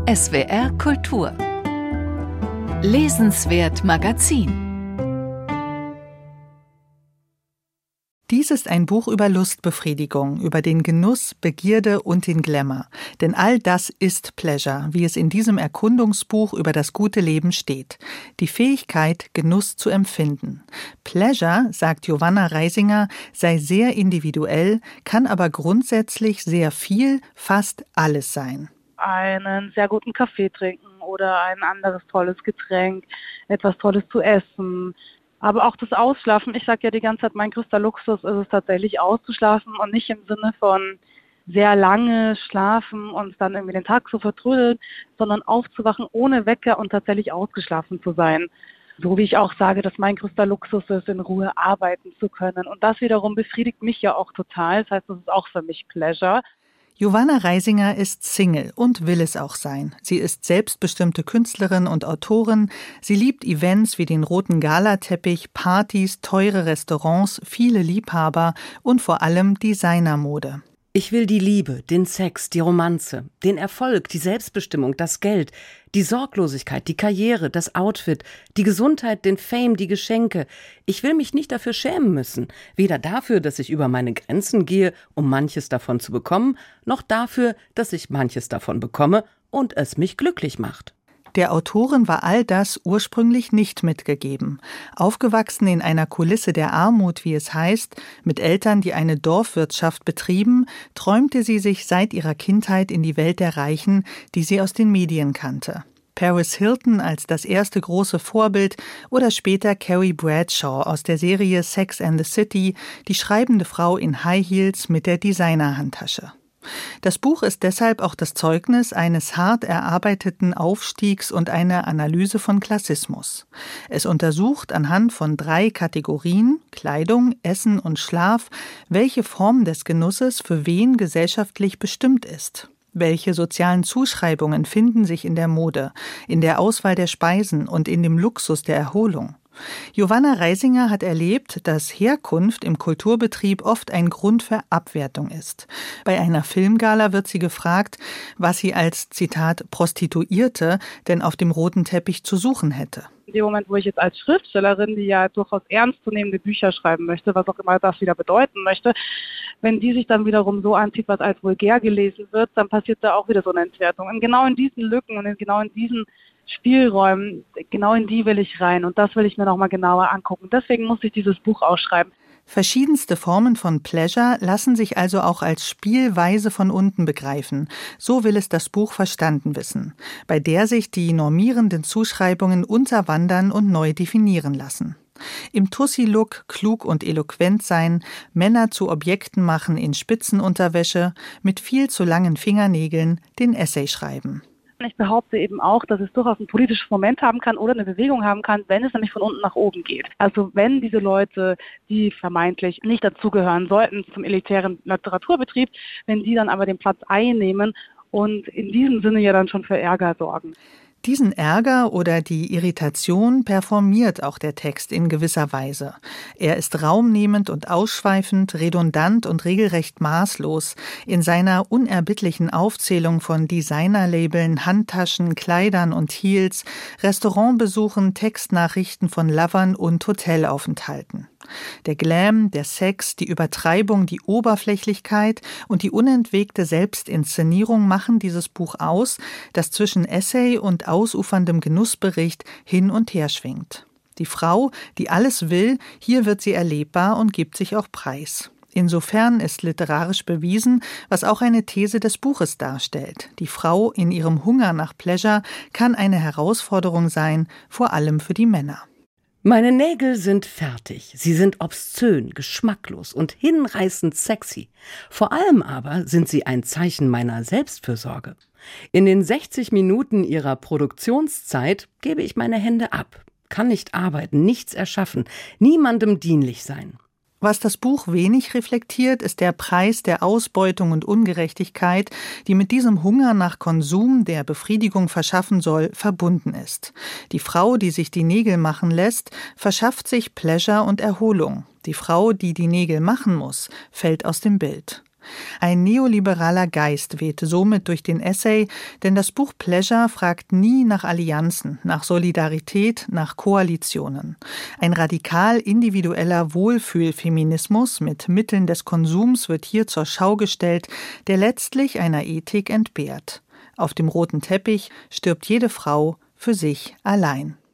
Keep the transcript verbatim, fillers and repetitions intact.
S W R Kultur Lesenswert Magazin. Dies ist ein Buch über Lustbefriedigung, über den Genuss, Begierde und den Glamour. Denn all das ist Pleasure, wie es in diesem Erkundungsbuch über das gute Leben steht. Die Fähigkeit, Genuss zu empfinden. Pleasure, sagt Giovanna Reisinger, sei sehr individuell, kann aber grundsätzlich sehr viel, fast alles sein. Einen sehr guten Kaffee trinken oder ein anderes tolles Getränk, etwas Tolles zu essen. Aber auch das Ausschlafen, ich sage ja die ganze Zeit, mein größter Luxus ist es tatsächlich auszuschlafen und nicht im Sinne von sehr lange schlafen und dann irgendwie den Tag so vertrödeln, sondern aufzuwachen ohne Wecker und tatsächlich ausgeschlafen zu sein. So wie ich auch sage, dass mein größter Luxus ist, in Ruhe arbeiten zu können. Und das wiederum befriedigt mich ja auch total. Das heißt, das ist auch für mich Pleasure. Giovanna Reisinger ist Single und will es auch sein. Sie ist selbstbestimmte Künstlerin und Autorin. Sie liebt Events wie den roten Galateppich, Partys, teure Restaurants, viele Liebhaber und vor allem Designermode. Ich will die Liebe, den Sex, die Romanze, den Erfolg, die Selbstbestimmung, das Geld, die Sorglosigkeit, die Karriere, das Outfit, die Gesundheit, den Fame, die Geschenke. Ich will mich nicht dafür schämen müssen. Weder dafür, dass ich über meine Grenzen gehe, um manches davon zu bekommen, noch dafür, dass ich manches davon bekomme und es mich glücklich macht. Der Autorin war all das ursprünglich nicht mitgegeben. Aufgewachsen in einer Kulisse der Armut, wie es heißt, mit Eltern, die eine Dorfwirtschaft betrieben, träumte sie sich seit ihrer Kindheit in die Welt der Reichen, die sie aus den Medien kannte. Paris Hilton als das erste große Vorbild oder später Carrie Bradshaw aus der Serie Sex and the City, die schreibende Frau in High Heels mit der Designerhandtasche. Das Buch ist deshalb auch das Zeugnis eines hart erarbeiteten Aufstiegs und einer Analyse von Klassismus. Es untersucht anhand von drei Kategorien, Kleidung, Essen und Schlaf, welche Form des Genusses für wen gesellschaftlich bestimmt ist. Welche sozialen Zuschreibungen finden sich in der Mode, in der Auswahl der Speisen und in dem Luxus der Erholung? Giovanna Reisinger hat erlebt, dass Herkunft im Kulturbetrieb oft ein Grund für Abwertung ist. Bei einer Filmgala wird sie gefragt, was sie als, Zitat, Prostituierte denn auf dem roten Teppich zu suchen hätte. In dem Moment, wo ich jetzt als Schriftstellerin, die ja durchaus ernstzunehmende Bücher schreiben möchte, was auch immer das wieder bedeuten möchte, wenn die sich dann wiederum so anzieht, was als vulgär gelesen wird, dann passiert da auch wieder so eine Entwertung. Und genau in diesen Lücken und in, genau in diesen Spielräumen, genau in die will ich rein und das will ich mir nochmal genauer angucken. Deswegen muss ich dieses Buch ausschreiben. Verschiedenste Formen von Pleasure lassen sich also auch als Spielweise von unten begreifen. So will es das Buch verstanden wissen, bei der sich die normierenden Zuschreibungen unterwandern und neu definieren lassen. Im Tussi-Look klug und eloquent sein, Männer zu Objekten machen in Spitzenunterwäsche, mit viel zu langen Fingernägeln den Essay schreiben. Ich behaupte eben auch, dass es durchaus ein politisches Moment haben kann oder eine Bewegung haben kann, wenn es nämlich von unten nach oben geht. Also wenn diese Leute, die vermeintlich nicht dazugehören sollten zum elitären Literaturbetrieb, wenn die dann aber den Platz einnehmen und in diesem Sinne ja dann schon für Ärger sorgen. Diesen Ärger oder die Irritation performiert auch der Text in gewisser Weise. Er ist raumnehmend und ausschweifend, redundant und regelrecht maßlos in seiner unerbittlichen Aufzählung von Designerlabeln, Handtaschen, Kleidern und Heels, Restaurantbesuchen, Textnachrichten von Lovern und Hotelaufenthalten. Der Glam, der Sex, die Übertreibung, die Oberflächlichkeit und die unentwegte Selbstinszenierung machen dieses Buch aus, das zwischen Essay und ausuferndem Genussbericht hin und her schwingt. Die Frau, die alles will, hier wird sie erlebbar und gibt sich auch preis. Insofern ist literarisch bewiesen, was auch eine These des Buches darstellt. Die Frau in ihrem Hunger nach Pleasure kann eine Herausforderung sein, vor allem für die Männer. Meine Nägel sind fertig. Sie sind obszön, geschmacklos und hinreißend sexy. Vor allem aber sind sie ein Zeichen meiner Selbstfürsorge. In den sechzig Minuten ihrer Produktionszeit gebe ich meine Hände ab, kann nicht arbeiten, nichts erschaffen, niemandem dienlich sein. Was das Buch wenig reflektiert, ist der Preis der Ausbeutung und Ungerechtigkeit, die mit diesem Hunger nach Konsum, der Befriedigung verschaffen soll, verbunden ist. Die Frau, die sich die Nägel machen lässt, verschafft sich Pleasure und Erholung. Die Frau, die die Nägel machen muss, fällt aus dem Bild. Ein neoliberaler Geist wehte somit durch den Essay, denn das Buch Pleasure fragt nie nach Allianzen, nach Solidarität, nach Koalitionen. Ein radikal individueller Wohlfühlfeminismus mit Mitteln des Konsums wird hier zur Schau gestellt, der letztlich einer Ethik entbehrt. Auf dem roten Teppich stirbt jede Frau für sich allein.